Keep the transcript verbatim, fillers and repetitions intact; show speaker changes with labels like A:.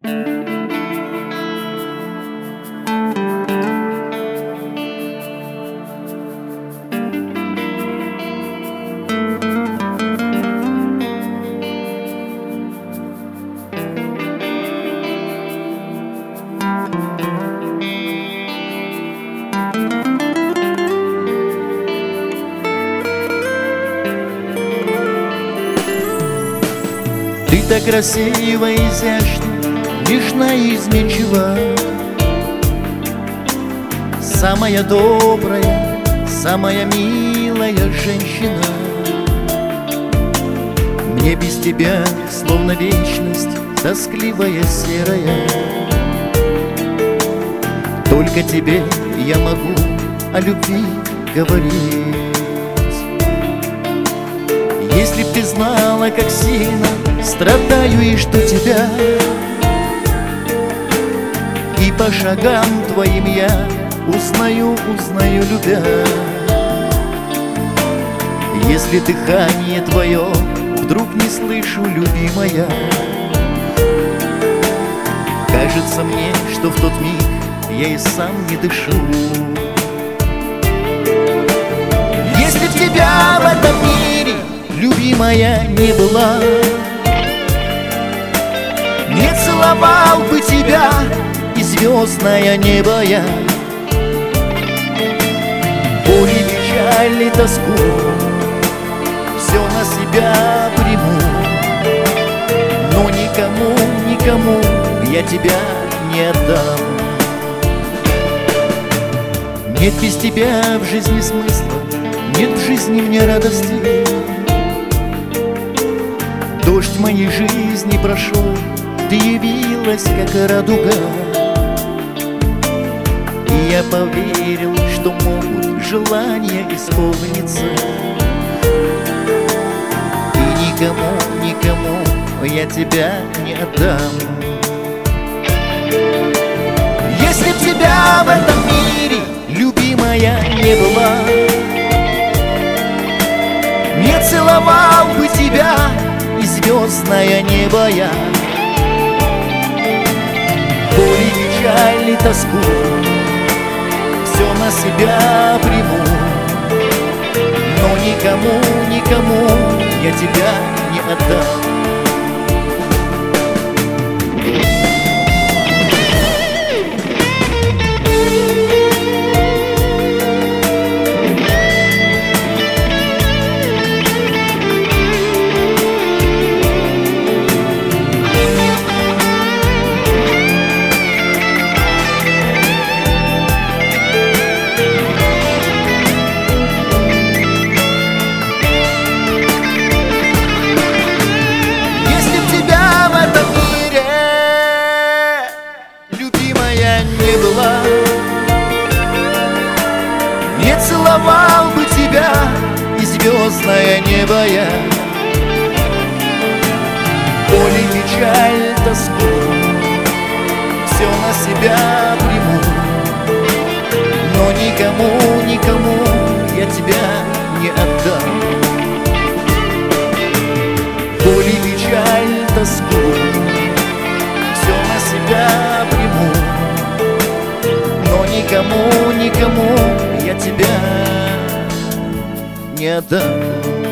A: Ты так красива, изящна, нежна и изменчива, самая добрая, самая милая женщина. Мне без тебя словно вечность, тоскливая, серая. Только тебе я могу о любви говорить. Если б ты знала, как сильно страдаю и что тебя, и по шагам твоим я узнаю, узнаю, любя. Если дыхание твое вдруг не слышу, любимая, кажется мне, что в тот миг я и сам не дышу. Если б тебя в этом мире, любимая, не была, не целовал бы тебя и звездное небо я. Боль и печаль и тоску все на себя приму, но никому, никому я тебя не отдам. Нет без тебя в жизни смысла, нет в жизни мне радости. Дождь моей жизни прошел, ты явилась, как радуга, и я поверил, что могут желания исполниться. И никому, никому я тебя не отдам. Если б тебя в этом мире, любимая, не была, не целовал бы тебя и звездное небо я. Боль и печаль и тоску все на себя приму, но никому, никому я тебя не отдам. Не целовал бы тебя и звездное небо я. Боль и печаль, тоску все на себя приму, но никому, никому я тебя не отдам. Боль и печаль, тоску все на себя приму, но никому, никому я тебя не отдам.